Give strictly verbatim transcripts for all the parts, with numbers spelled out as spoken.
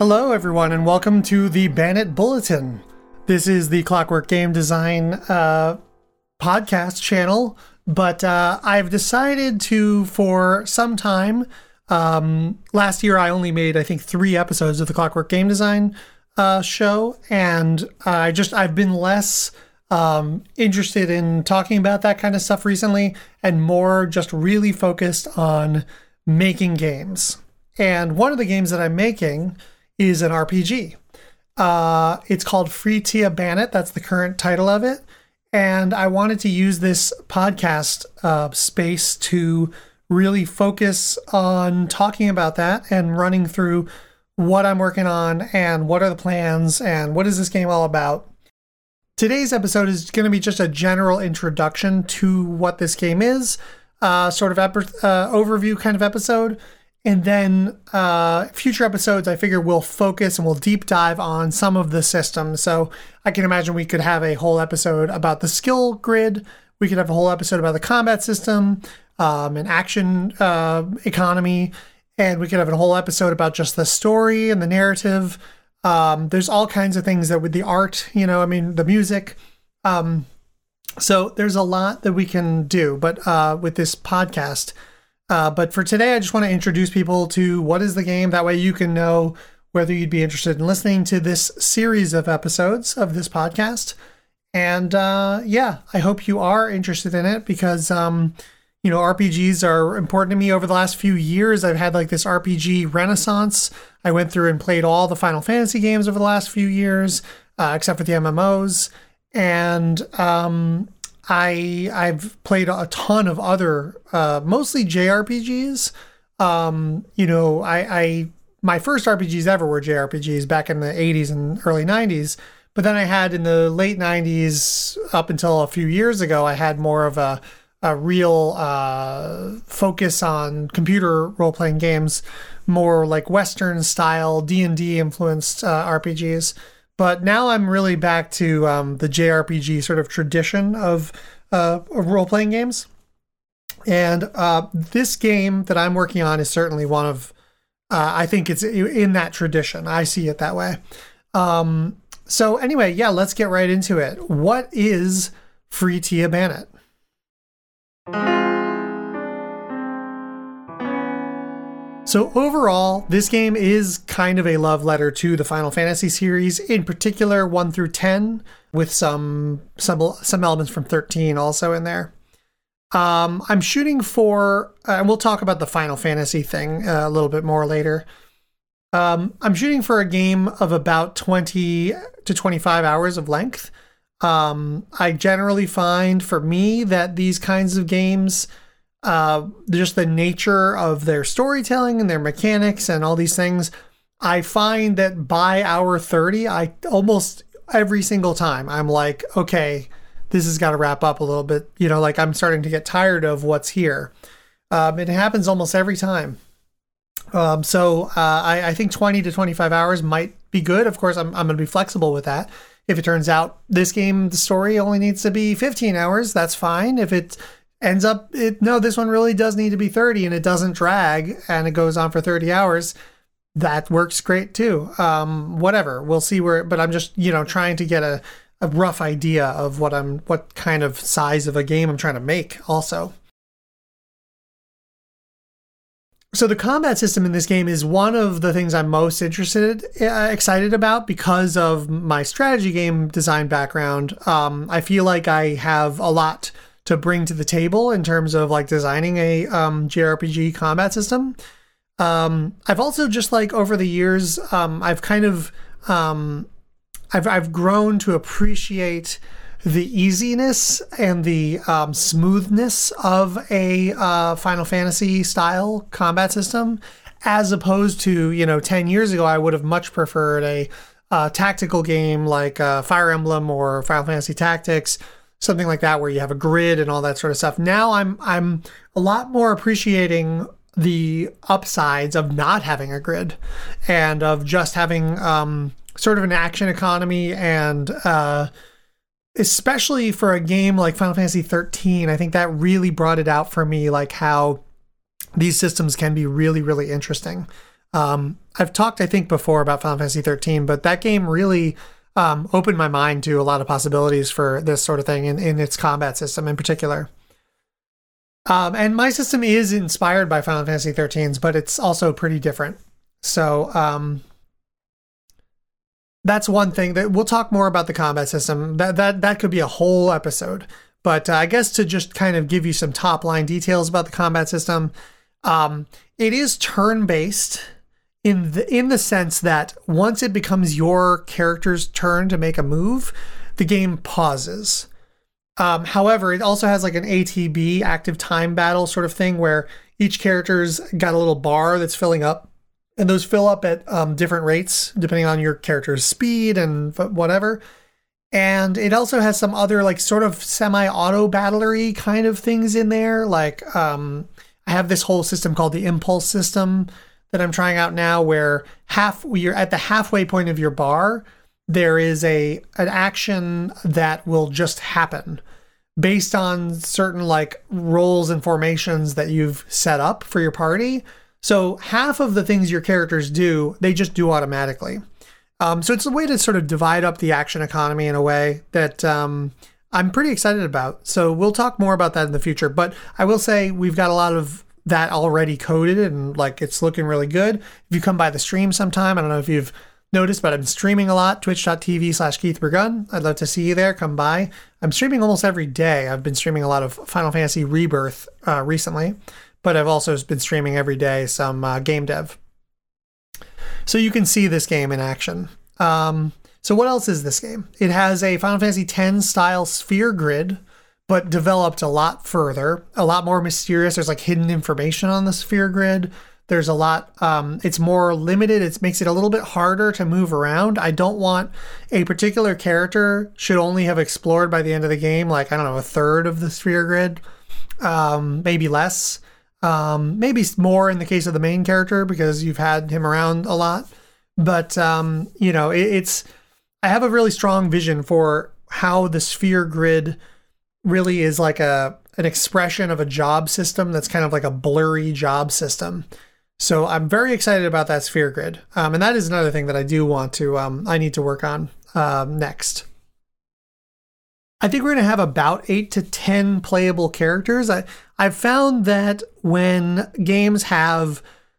Hello, everyone, and welcome to the Bandit Bulletin. This is the Clockwork Game Design uh, podcast channel, but uh, I've decided to, for some time, um, last year I only made, I think, three episodes of the Clockwork Game Design uh, show, and I just, I've been less um, interested in talking about that kind of stuff recently, and more just really focused on making games. And one of the games that I'm making is an R P G. Uh, it's called Freetia Bandit. That's the current title of it. And I wanted to use this podcast uh, space to really focus on talking about that and running through what I'm working on and what are the plans and what is this game all about. Today's episode is going to be just a general introduction to what this game is, uh, sort of ep- uh, overview kind of episode. And then uh, future episodes, I figure we'll focus and we'll deep dive on some of the systems. So I can imagine we could have a whole episode about the skill grid. We could have a whole episode about the combat system, um, and action uh, economy. And we could have a whole episode about just the story and the narrative. Um, there's all kinds of things that with the art, you know, I mean, the music. Um, so there's a lot that we can do. But uh, with this podcast, Uh, but for today, I just want to introduce people to what is the game. That way you can know whether you'd be interested in listening to this series of episodes of this podcast. And uh, yeah, I hope you are interested in it because, um, you know, R P Gs are important to me. Over the last few years, I've had like this R P G renaissance. I went through and played all the Final Fantasy games over the last few years, uh, except for the M M Os. And um I, I've played a ton of other, uh, mostly J R P Gs. Um, you know, I, I, my first R P Gs ever were J R P Gs back in the eighties and early nineties. But then I had in the late nineties up until a few years ago, I had more of a, a real uh, focus on computer role-playing games, more like Western style D and D influenced uh, R P Gs. But now I'm really back to um, the J R P G sort of tradition of, uh, of role-playing games. And uh, this game that I'm working on is certainly one of, uh, I think it's in that tradition. I see it that way. Um, so anyway, yeah, let's get right into it. What is Freetia Bandit? So overall, this game is kind of a love letter to the Final Fantasy series, in particular one through ten, with some some, some elements from thirteen also in there. Um, I'm shooting for, uh, and we'll talk about the Final Fantasy thing uh, a little bit more later. Um, I'm shooting for a game of about twenty to twenty-five hours of length. Um, I generally find for me that these kinds of games, Uh, just the nature of their storytelling and their mechanics and all these things, I find that by hour thirty, I almost every single time I'm like, okay, this has got to wrap up a little bit. You know, like I'm starting to get tired of what's here. Um, it happens almost every time. Um, so uh, I, I think twenty to twenty-five hours might be good. Of course, I'm, I'm going to be flexible with that. If it turns out this game, the story only needs to be fifteen hours, that's fine. If it ends up, it no, this one really does need to be thirty and it doesn't drag and it goes on for thirty hours, that works great too. Um, whatever, we'll see where, but I'm just, you know, trying to get a, a rough idea of what I'm, what kind of size of a game I'm trying to make also. So the combat system in this game is one of the things I'm most interested, uh, excited about because of my strategy game design background. Um, I feel like I have a lot to bring to the table in terms of like designing a um, J R P G combat system. Um, I've also just like over the years, um, I've kind of, um, I've, I've grown to appreciate the easiness and the um, smoothness of a uh, Final Fantasy style combat system, as opposed to, you know, ten years ago, I would have much preferred a uh, tactical game like uh, Fire Emblem or Final Fantasy Tactics, something like that, where you have a grid and all that sort of stuff. Now I'm I'm a lot more appreciating the upsides of not having a grid and of just having um, sort of an action economy, and uh, especially for a game like Final Fantasy thirteen, I think that really brought it out for me, like how these systems can be really, really interesting. Um, I've talked, I think, before about Final Fantasy thirteen, but that game really um, opened my mind to a lot of possibilities for this sort of thing in, in its combat system in particular. Um, and my system is inspired by Final Fantasy thirteen's, but it's also pretty different. So um, that's one thing that we'll talk more about the combat system. That that that could be a whole episode. But uh, I guess to just kind of give you some top line details about the combat system, um, it is turn-based in the in the sense that once it becomes your character's turn to make a move, the game pauses. Um, however, it also has like an A T B, active time battle sort of thing, where each character's got a little bar that's filling up, and those fill up at um, different rates depending on your character's speed and whatever. And it also has some other like sort of semi-auto battlery kind of things in there. Like um, I have this whole system called the Impulse system that I'm trying out now, where half you're at the halfway point of your bar, there is a an action that will just happen based on certain like roles and formations that you've set up for your party. So half of the things your characters do, they just do automatically. Um, so it's a way to sort of divide up the action economy in a way that um, I'm pretty excited about. So we'll talk more about that in the future. But I will say we've got a lot of that already coded and like it's looking really good. If you come by the stream sometime, I don't know if you've noticed, but I'm streaming a lot, twitch.tv slash Keith Burgun. I'd love to see you there. Come by. I'm streaming almost every day. I've been streaming a lot of Final Fantasy Rebirth uh, recently, but I've also been streaming every day some uh, game dev. So you can see this game in action. Um, so what else is this game? It has a Final Fantasy X style sphere grid, but developed a lot further, a lot more mysterious. There's like hidden information on the sphere grid. There's a lot, um, it's more limited. It makes it a little bit harder to move around. I don't want a particular character should only have explored by the end of the game, like, I don't know, a third of the sphere grid, um, maybe less. Um, maybe more in the case of the main character because you've had him around a lot. But, um, you know, it, it's, I have a really strong vision for how the sphere grid really is like a, an expression of a job system that's kind of like a blurry job system. So I'm very excited about that sphere grid. Um, and that is another thing that I do want to, um, I need to work on um, next. I think we're going to have about eight to ten playable characters. I, I've found that when games have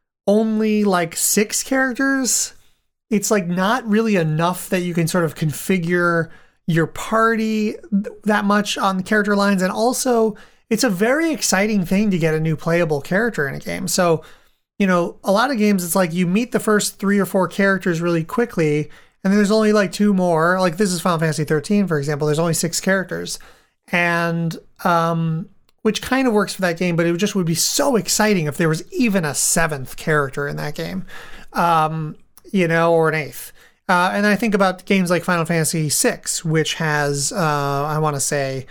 only like six characters, it's like not really enough that you can sort of configure your party that much on the character lines. And also it's a very exciting thing to get a new playable character in a game. So, you know, a lot of games, it's like you meet the first three or four characters really quickly, and then there's only like two more. Like this is Final Fantasy thirteen, for example. There's only six characters, and um, which kind of works for that game. But it just would be so exciting if there was even a seventh character in that game, um, you know, or an eighth. Uh, and I think about games like Final Fantasy six, which has uh, I want to say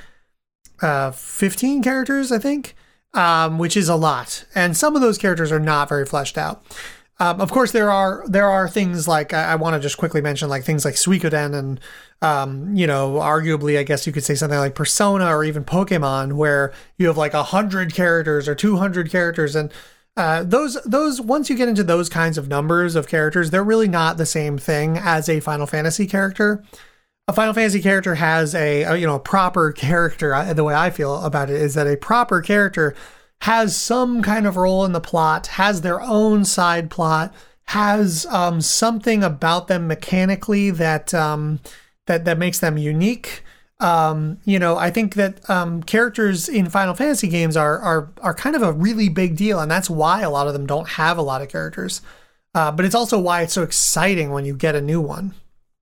uh, fifteen characters, I think, um, which is a lot. And some of those characters are not very fleshed out. Um, of course, there are there are things like, I, I want to just quickly mention, like things like Suikoden and, um, you know, arguably, I guess you could say something like Persona or even Pokemon, where you have like one hundred characters or two hundred characters. And uh, those, those once you get into those kinds of numbers of characters, they're really not the same thing as a Final Fantasy character. A Final Fantasy character has a, a you know, a proper character. I, the way I feel about it is that a proper character has some kind of role in the plot, has their own side plot, has um, something about them mechanically that um, that that makes them unique. Um, you know, I think that um, characters in Final Fantasy games are are are kind of a really big deal, and that's why a lot of them don't have a lot of characters. Uh, but it's also why it's so exciting when you get a new one.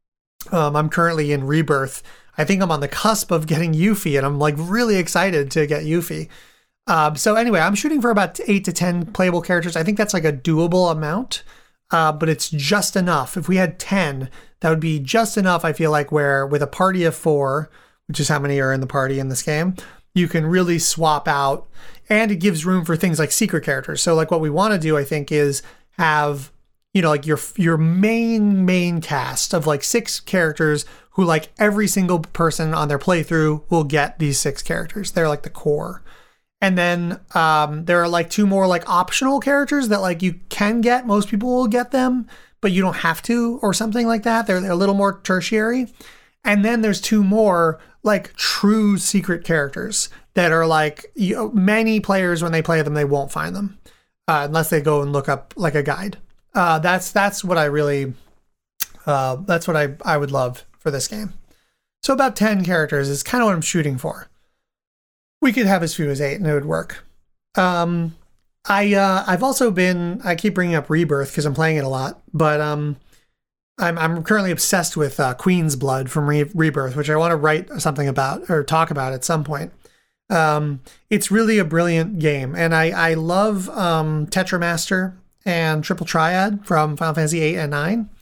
Um, I'm currently in Rebirth. I think I'm on the cusp of getting Yuffie, and I'm like really excited to get Yuffie. Uh, so anyway, I'm shooting for about eight to ten playable characters. I think that's like a doable amount, uh, but it's just enough. If we had ten, that would be just enough, I feel like, where with a party of four, which is how many are in the party in this game, you can really swap out, and it gives room for things like secret characters. So like what we want to do, I think, is have, you know, like your your main, main cast of like six characters who like every single person on their playthrough will get these six characters. They're like the core. And then um, there are like two more like optional characters that like you can get. Most people will get them, but you don't have to, or something like that. They're, they're a little more tertiary. And then there's two more like true secret characters that are like, you know, many players when they play them, they won't find them uh, unless they go and look up like a guide. Uh, that's that's what I really, uh, that's what I, I would love for this game. So about ten characters is kind of what I'm shooting for. We could have as few as eight and it would work. Um, I, uh, I've also been, I keep bringing up Rebirth because I'm playing it a lot, but um, I'm, I'm currently obsessed with uh, Queen's Blood from Re- Rebirth, which I want to write something about or talk about at some point. Um, it's really a brilliant game. And I, I love um, Tetramaster and Triple Triad from Final Fantasy eight and nine.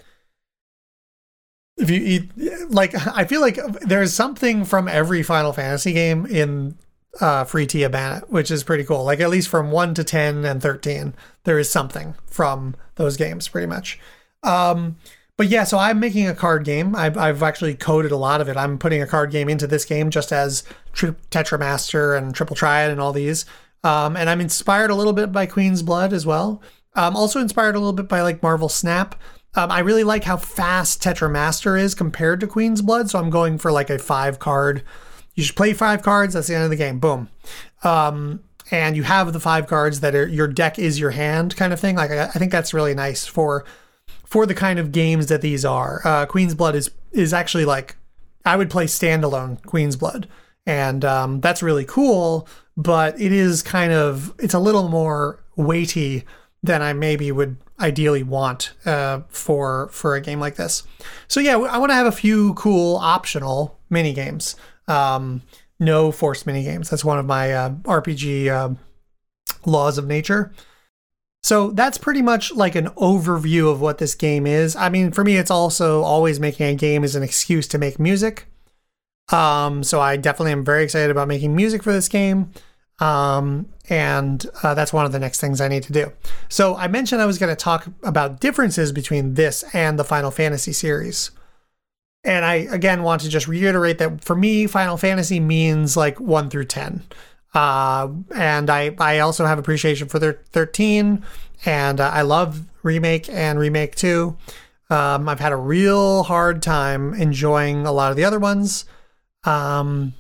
If you eat, like, I feel like there's something from every Final Fantasy game in uh, Free Tia Banet, which is pretty cool. Like, at least from one to ten and thirteen, there is something from those games, pretty much. Um, but yeah, so I'm making a card game. I've, I've actually coded a lot of it. I'm putting a card game into this game just as Tri- Tetramaster and Triple Triad and all these. Um, and I'm inspired a little bit by Queen's Blood as well. I'm also inspired a little bit by like Marvel Snap. Um, I really like how fast Tetramaster is compared to Queen's Blood, so I'm going for like a five card. You should play five cards, that's the end of the game, boom. Um, and you have the five cards that are, your deck is your hand kind of thing. Like I, I think that's really nice for for the kind of games that these are. Uh, Queen's Blood is is actually like, I would play standalone Queen's Blood, and um, that's really cool, but it is kind of, it's a little more weighty than I maybe would ideally want uh, for for a game like this. So yeah, I want to have a few cool optional mini games. Um, no forced mini games. That's one of my uh, R P G uh, laws of nature. So that's pretty much like an overview of what this game is. I mean, for me, it's also always making a game is an excuse to make music. Um, so I definitely am very excited about making music for this game. Um, and uh, that's one of the next things I need to do. So I mentioned I was going to talk about differences between this and the Final Fantasy series. And I, again, want to just reiterate that for me, Final Fantasy means like one through ten. Uh, and I, I also have appreciation for their thirteen, and uh, I love Remake and Remake two. Um, I've had a real hard time enjoying a lot of the other ones. Um,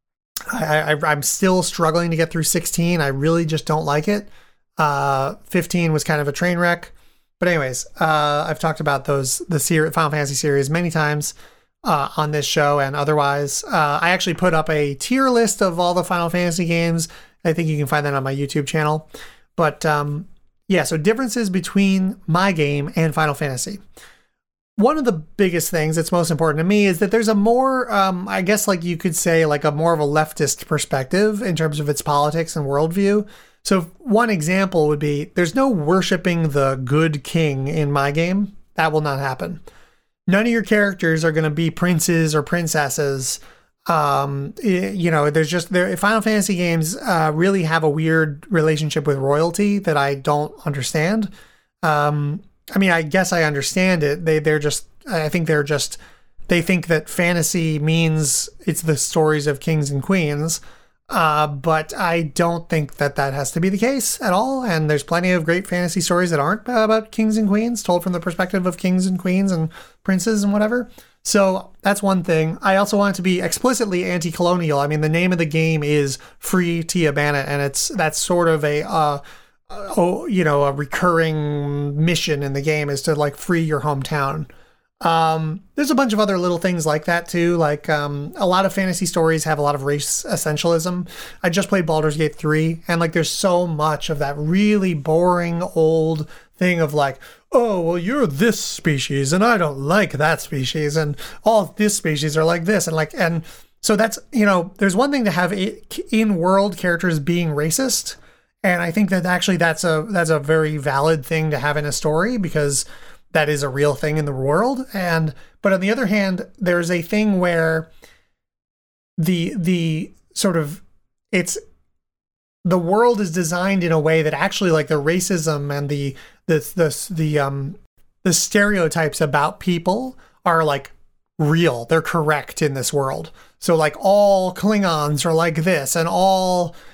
I, I, I'm still struggling to get through sixteen. I really just don't like it. Uh, fifteen was kind of a train wreck. But anyways, uh, I've talked about those, the ser- Final Fantasy series many times uh, on this show and otherwise. Uh, I actually put up a tier list of all the Final Fantasy games. I think you can find that on my YouTube channel. But um, yeah, so differences between my game and Final Fantasy. One of the biggest things that's most important to me is that there's a more, um, I guess like you could say like a more of a leftist perspective in terms of its politics and worldview. So one example would be there's no worshiping the good king in my game. That will not happen. None of your characters are going to be princes or princesses. Um, you know, there's just there. Final Fantasy games uh, really have a weird relationship with royalty that I don't understand. Um, I mean, I guess I understand it. They they're just. I think they're just. They think that fantasy means it's the stories of kings and queens. Uh, but I don't think that that has to be the case at all. And there's plenty of great fantasy stories that aren't about kings and queens, told from the perspective of kings and queens and princes and whatever. So that's one thing. I also want it to be explicitly anti-colonial. I mean, the name of the game is Free Tia Banet, and it's that's sort of a, uh, oh, you know, a recurring mission in the game is to like free your hometown. Um, there's a bunch of other little things like that too. Like, um, a lot of fantasy stories have a lot of race essentialism. I just played Baldur's Gate three, and like, there's so much of that really boring old thing of like, oh, well, you're this species and I don't like that species, and all this species are like this. And like, and so that's, you know, there's one thing to have in-world characters being racist. And I think that actually that's a, that's a very valid thing to have in a story, because that is a real thing in the world. And but on the other hand, there's a thing where the the sort of it's the world is designed in a way that actually like the racism and the the the the um the stereotypes about people are like real. They're correct in this world. So like all Klingons are like this, and all,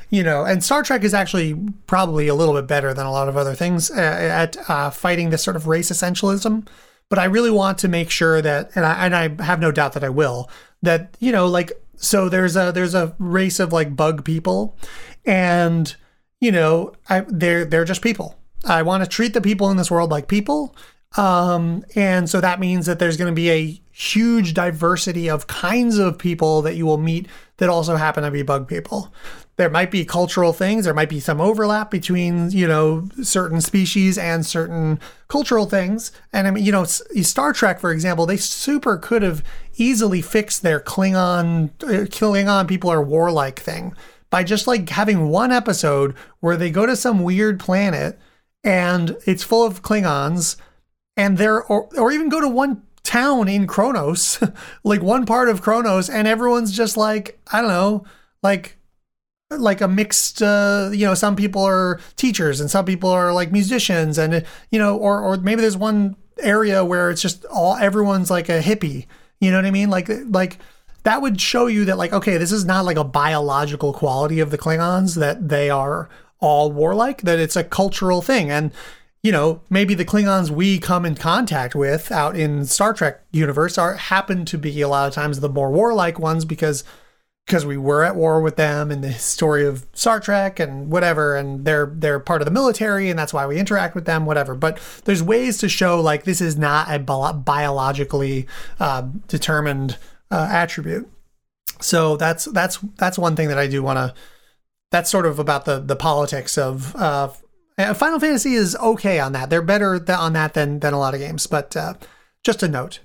you know, and Star Trek is actually probably a little bit better than a lot of other things at uh, fighting this sort of race essentialism. But I really want to make sure that, and I, and I have no doubt that I will, that, you know, like, so there's a there's a race of like bug people, and you know, I, they're they're just people. I want to treat the people in this world like people, um, and so that means that there's going to be a huge diversity of kinds of people that you will meet that also happen to be bug people. There might be cultural things. There might be some overlap between, you know, certain species and certain cultural things. And I mean, you know, Star Trek, for example, they super could have easily fixed their Klingon, Klingon people are warlike thing by just like having one episode where they go to some weird planet and it's full of Klingons, and they're, or, or even go to one town in Kronos, like one part of Kronos, and everyone's just like, I don't know, like, like a mixed, uh, you know, some people are teachers and some people are like musicians, and, you know, or, or maybe there's one area where it's just all, everyone's like a hippie, you know what I mean? Like, like that would show you that like, okay, this is not like a biological quality of the Klingons, that they are all warlike, that it's a cultural thing. And, you know, maybe the Klingons we come in contact with out in Star Trek universe are happen to be a lot of times the more warlike ones because because we were at war with them in the story of Star Trek and whatever, and they're they're part of the military, and that's why we interact with them, whatever. But there's ways to show like this is not a bi- biologically uh, determined uh, attribute. So that's that's that's one thing that I do want to. That's sort of about the the politics of. Uh, Final Fantasy is okay on that. They're better th- on that than than a lot of games. But uh, just a note.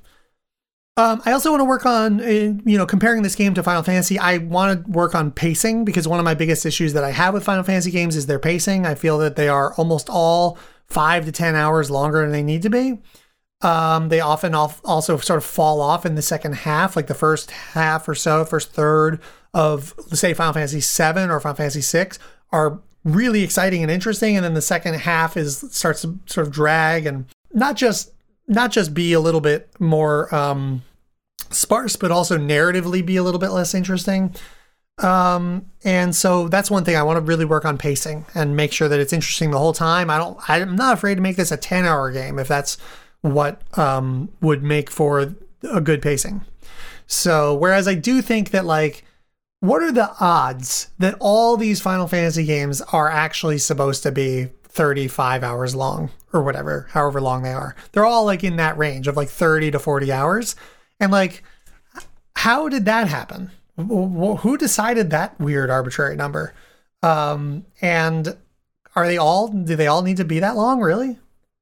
Um, I also want to work on, uh, you know, comparing this game to Final Fantasy. I want to work on pacing, because one of my biggest issues that I have with Final Fantasy games is their pacing. I feel that they are almost all five to ten hours longer than they need to be. Um, they often also sort of fall off in the second half, like the first half or so, first third of, let's say, Final Fantasy seven or Final Fantasy six are really exciting and interesting, and then the second half is starts to sort of drag and not just not just be a little bit more um, sparse, but also narratively be a little bit less interesting. Um, and so that's one thing I want to really work on, pacing, and make sure that it's interesting the whole time. I don't, I'm not afraid to make this a ten hour game if that's what um, would make for a good pacing. So, whereas I do think that, like, what are the odds that all these Final Fantasy games are actually supposed to be thirty-five hours long or whatever, however long they are? They're all like in that range of like thirty to forty hours. And like, how did that happen? Who decided that weird arbitrary number? Um, and are they all, do they all need to be that long, really?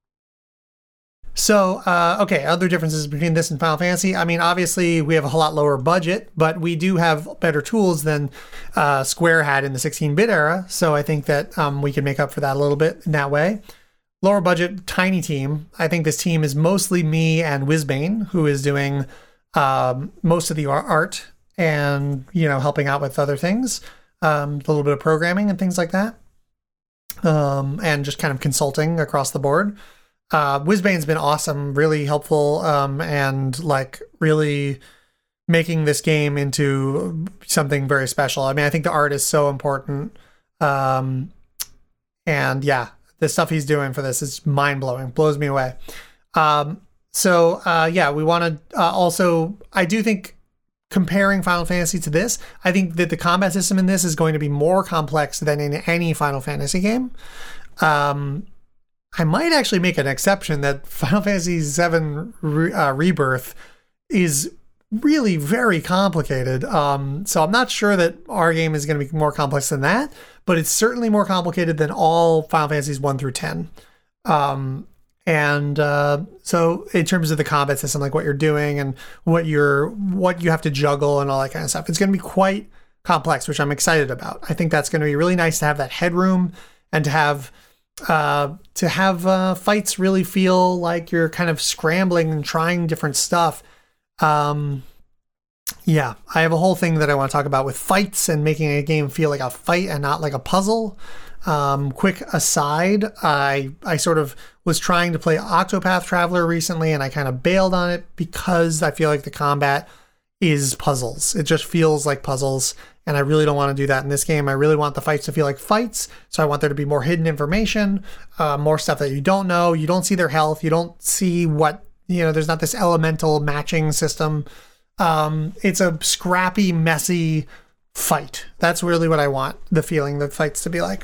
So, uh, okay, other differences between this and Final Fantasy. I mean, obviously, we have a whole lot lower budget, but we do have better tools than uh, Square had in the sixteen-bit era. So I think that um, we can make up for that a little bit in that way. Lower budget, tiny team. I think this team is mostly me and Whizbane, who is doing um, most of the art and, you know, helping out with other things, um, a little bit of programming and things like that, um, and just kind of consulting across the board. Uh, Whizbane's been awesome, really helpful, um, and like really making this game into something very special. I mean, I think the art is so important. Um, and yeah, the stuff he's doing for this is mind blowing, blows me away. Um, so uh, yeah, we want to uh, also, I do think comparing Final Fantasy to this, I think that the combat system in this is going to be more complex than in any Final Fantasy game. Um, I might actually make an exception that Final Fantasy seven Re- uh, Rebirth is really very complicated. Um, so I'm not sure that our game is going to be more complex than that, but it's certainly more complicated than all Final Fantasies one through ten. Um, and uh, so in terms of the combat system, like what you're doing and what you're what you have to juggle and all that kind of stuff, it's going to be quite complex, which I'm excited about. I think that's going to be really nice to have that headroom and to have uh, to have uh, fights really feel like you're kind of scrambling and trying different stuff. Um, yeah, I have a whole thing that I want to talk about with fights and making a game feel like a fight and not like a puzzle. Um, quick aside, I I sort of was trying to play Octopath Traveler recently, and I kind of bailed on it because I feel like the combat is puzzles. It just feels like puzzles, and I really don't want to do that in this game. I really want the fights to feel like fights, so I want there to be more hidden information, uh, more stuff that you don't know. You don't see their health. You don't see what, you know, there's not this elemental matching system. Um, it's a scrappy, messy fight. That's really what I want the feeling the fights to be like.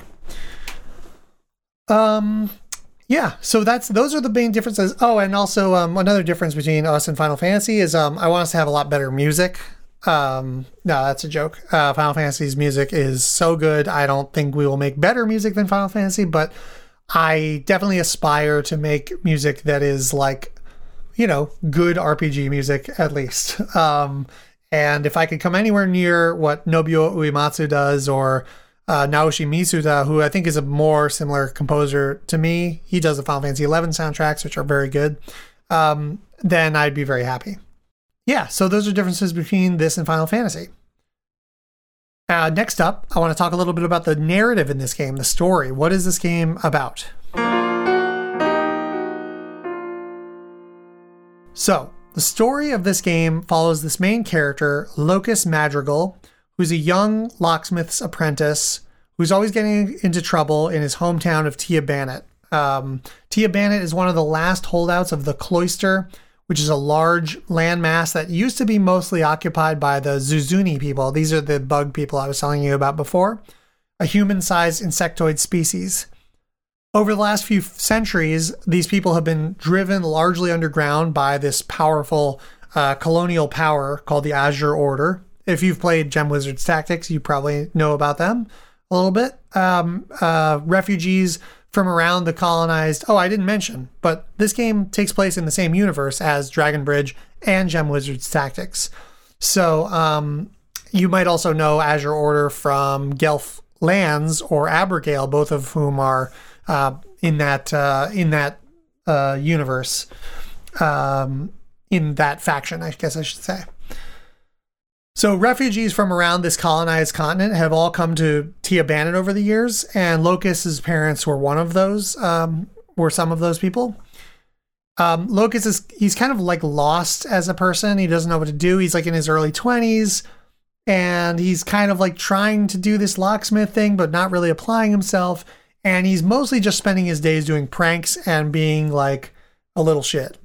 Um... Yeah, so that's those are the main differences. Oh, and also um, another difference between us and Final Fantasy is um, I want us to have a lot better music. Um, no, that's a joke. Uh, Final Fantasy's music is so good. I don't think we will make better music than Final Fantasy, but I definitely aspire to make music that is like, you know, good R P G music at least. Um, and if I could come anywhere near what Nobuo Uematsu does, or Uh, Naoshi Misuda, who I think is a more similar composer to me, he does the Final Fantasy eleven soundtracks, which are very good, um, then I'd be very happy. Yeah, so those are differences between this and Final Fantasy. Uh, next up, I want to talk a little bit about the narrative in this game, the story. What is this game about? So, the story of this game follows this main character, Locus Madrigal, who's a young locksmith's apprentice who's always getting into trouble in his hometown of Tia Bannet. Um, Tia Bannet is one of the last holdouts of the Cloister, which is a large landmass that used to be mostly occupied by the Zuzuni people. These are the bug people I was telling you about before, a human-sized insectoid species. Over the last few centuries, these people have been driven largely underground by this powerful uh, colonial power called the Azure Order. If you've played Gem Wizards Tactics, you probably know about them a little bit. Um, uh, refugees from around the colonized... Oh, I didn't mention, but this game takes place in the same universe as Dragon Bridge and Gem Wizards Tactics. So um, you might also know Azure Order from Guelph Lands or Abergale, both of whom are uh, in that uh, in that uh, universe, um, in that faction, I guess I should say. So refugees from around this colonized continent have all come to Tia Bannet over the years, and Locus's parents were one of those, um, were some of those people. Um, Locus is, he's kind of like lost as a person. He doesn't know what to do. He's like in his early twenties, and he's kind of like trying to do this locksmith thing, but not really applying himself. And he's mostly just spending his days doing pranks and being like a little shit.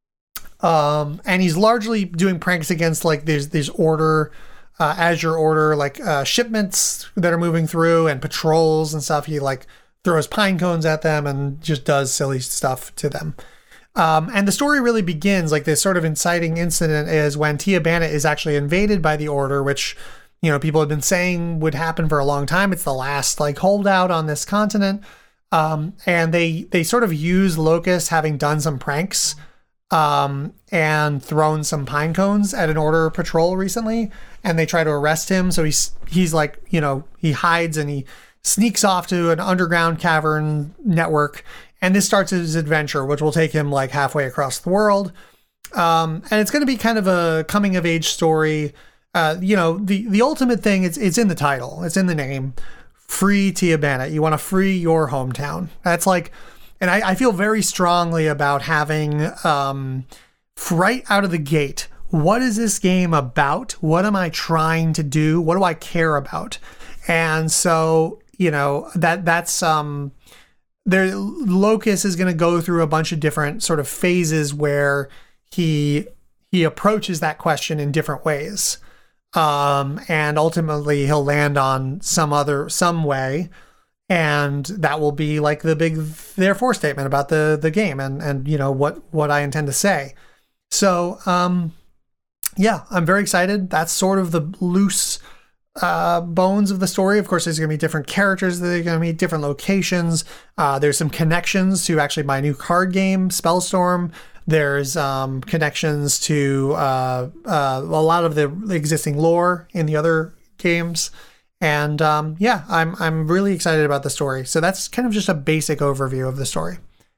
Um, and he's largely doing pranks against like there's these order, uh, Azure Order, like uh, shipments that are moving through and patrols and stuff. He like throws pine cones at them and just does silly stuff to them. Um, and the story really begins like this sort of inciting incident is when Tia Bannet is actually invaded by the Order, which, you know, people have been saying would happen for a long time. It's the last like holdout on this continent. Um, and they, they sort of use Locus having done some pranks um, and thrown some pine cones at an Order patrol recently, and they try to arrest him. So he's, he's like, you know, he hides and he sneaks off to an underground cavern network, and this starts his adventure, which will take him like halfway across the world. Um, and it's going to be kind of a coming of age story. Uh, you know, the, the ultimate thing, it's, it's in the title, it's in the name, free Tia Bannet. You want to free your hometown. That's like, and I, I feel very strongly about having, um, right out of the gate, what is this game about? What am I trying to do? What do I care about? And so, you know, that that's, um, there, Locus is going to go through a bunch of different sort of phases where he, he approaches that question in different ways. Um, and ultimately he'll land on some other, some way. And that will be like the big therefore statement about the, the game and, and, you know, what, what I intend to say. So, um, yeah, I'm very excited. That's sort of the loose, uh, bones of the story. Of course, there's going to be different characters that are going to meet, different locations. Uh, there's some connections to actually my new card game, Spellstorm. There's, um, connections to, uh, uh, a lot of the existing lore in the other games. And um, yeah, I'm I'm really excited about the story. So that's kind of just a basic overview of the story.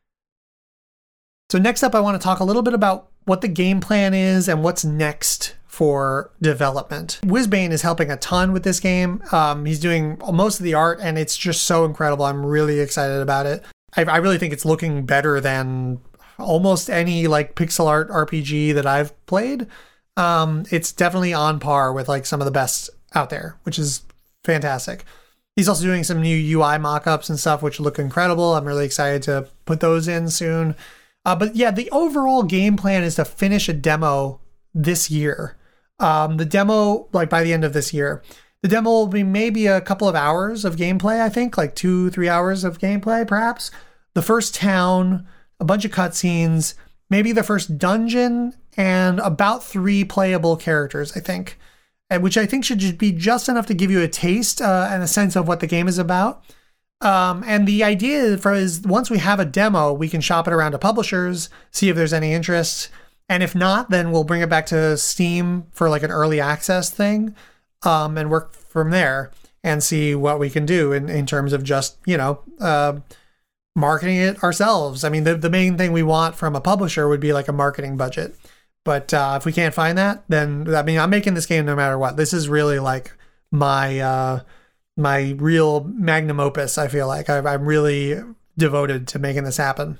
So next up, I want to talk a little bit about what the game plan is and what's next for development. Whizbane is helping a ton with this game. Um, he's doing most of the art, and it's just so incredible. I'm really excited about it. I, I really think it's looking better than almost any like pixel art R P G that I've played. Um, it's definitely on par with like some of the best out there, which is fantastic. He's also doing some new U I mock-ups and stuff, which look incredible. I'm really excited to put those in soon. Uh, but yeah, the overall game plan is to finish a demo this year. Um, the demo, like by the end of this year, the demo will be maybe a couple of hours of gameplay, I think, like two, three hours of gameplay, perhaps. The first town, a bunch of cutscenes, maybe the first dungeon, and about three playable characters, I think, and which I think should just be just enough to give you a taste uh, and a sense of what the game is about. Um, and the idea for is once we have a demo, we can shop it around to publishers, see if there's any interest. And if not, then we'll bring it back to Steam for like an early access thing, um, and work from there and see what we can do in, in terms of just, you know, uh, marketing it ourselves. I mean, the, the main thing we want from a publisher would be like a marketing budget. But uh, if we can't find that, then, I mean, I'm making this game no matter what. This is really like my... Uh, my real magnum opus. I feel like I, I'm really devoted to making this happen.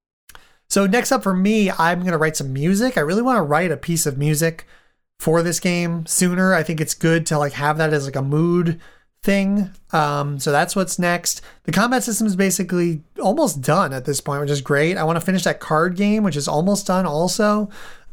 So next up for me, I'm going to write some music. I really want to write a piece of music for this game sooner. I think it's good to like have that as like a mood thing. Um, so that's what's next. The combat system is basically almost done at this point, which is great. I want to finish that card game, which is almost done also.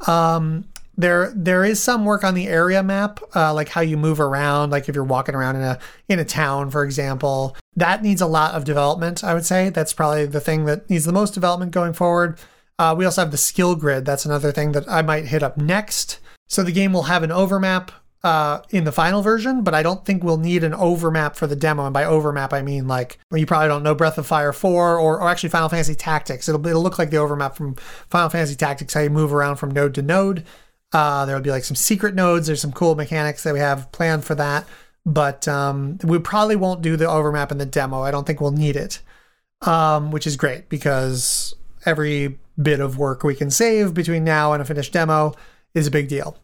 Um, There, there is some work on the area map, uh, like how you move around, like if you're walking around in a in a town, for example. That needs a lot of development, I would say. That's probably the thing that needs the most development going forward. Uh, we also have the skill grid. That's another thing that I might hit up next. So the game will have an overmap uh, in the final version, but I don't think we'll need an overmap for the demo. And by overmap, I mean like, well, you probably don't know Breath of Fire four or, or actually Final Fantasy Tactics. It'll, it'll look like the overmap from Final Fantasy Tactics, how you move around from node to node. Uh, there'll be like some secret nodes. There's some cool mechanics that we have planned for that, but um, we probably won't do the overmap in the demo. I don't think we'll need it, um, which is great because every bit of work we can save between now and a finished demo is a big deal.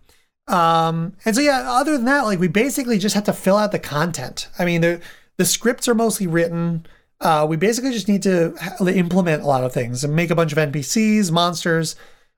Um, and so, yeah, other than that, like we basically just have to fill out the content. I mean, the the scripts are mostly written. Uh, we basically just need to implement a lot of things and make a bunch of N P Cs, monsters,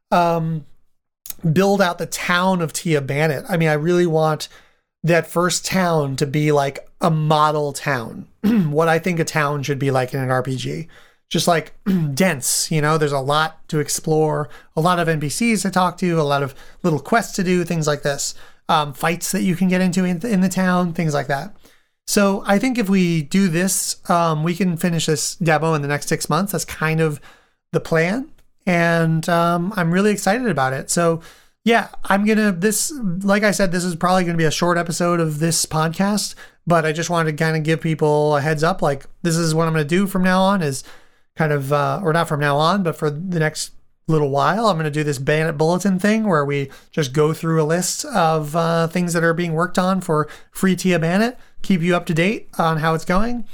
um, build out the town of Tia Bannet. I mean, I really want that first town to be like a model town, what I think a town should be like in an R P G. Just like dense, you know, there's a lot to explore, a lot of N P Cs to talk to, a lot of little quests to do, things like this. Um, fights that you can get into in, in the town, things like that. So I think if we do this, um, we can finish this demo in the next six months. That's kind of the plan. And um, I'm really excited about it. So yeah, I'm going to, this, like I said, this is probably going to be a short episode of this podcast, but I just wanted to kind of give people a heads up. Like, this is what I'm going to do from now on is kind of, uh, or not from now on, but for the next little while, I'm going to do this Banet Bulletin thing where we just go through a list of uh, things that are being worked on for Free Tia Bannet, keep you up to date on how it's going.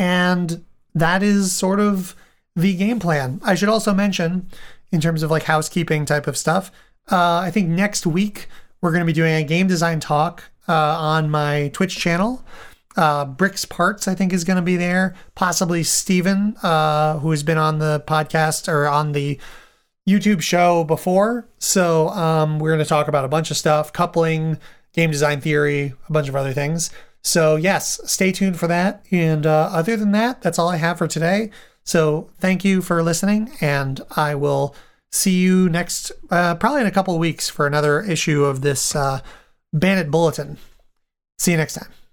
And that is sort of the game plan. I should also mention, in terms of like housekeeping type of stuff, uh, I think next week we're going to be doing a game design talk uh, on my Twitch channel. Uh, Bricks Parts, I think, is going to be there. Possibly Steven, uh, who has been on the podcast or on the YouTube show before. So um, we're going to talk about a bunch of stuff, coupling, game design theory, a bunch of other things. So yes, stay tuned for that. And uh, other than that, that's all I have for today. So thank you for listening, and I will see you next, uh, probably in a couple of weeks for another issue of this uh, Banet Bulletin. See you next time.